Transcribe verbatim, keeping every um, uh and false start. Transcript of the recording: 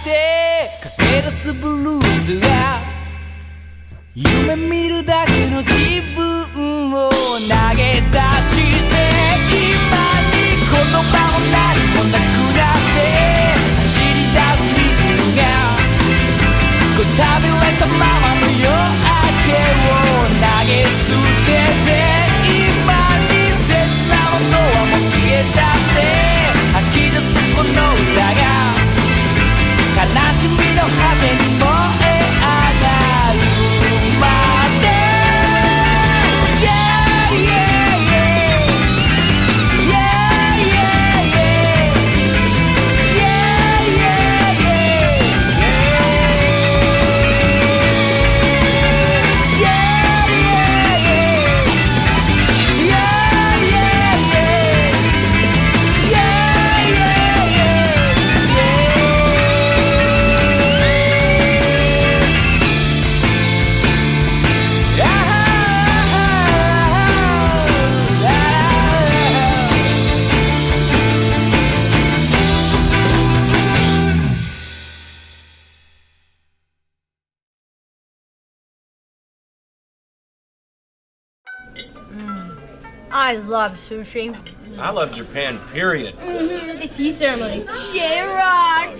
って駆け出すブルースが夢見るだけの自分を投げ出して今に言葉も何もなくなって走り出すリズムがこう食べれたままの夜明けを投げ捨てて今に切なものはもう消えちゃって吐き出すこの歌が悲しみの果てに燃え上がるまで Yeah, yeah, yeah Yeah, yeah, yeah Yeah, yeah, yeah Yeah, yeah, yeah Yeah, yeah, yeah Yeah, yeah, yeah I love sushi. I love Japan, period. Mm-hmm. The tea ceremonies. J-Rock!